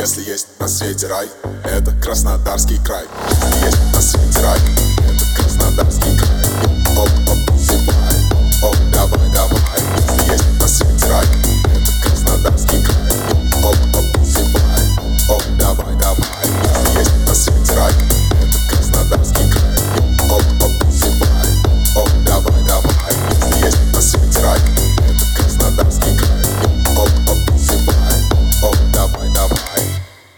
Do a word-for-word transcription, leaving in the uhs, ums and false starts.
Если есть на свете рай, это Краснодарский край. Если есть на свете рай, это Краснодарский край. Оп, оп.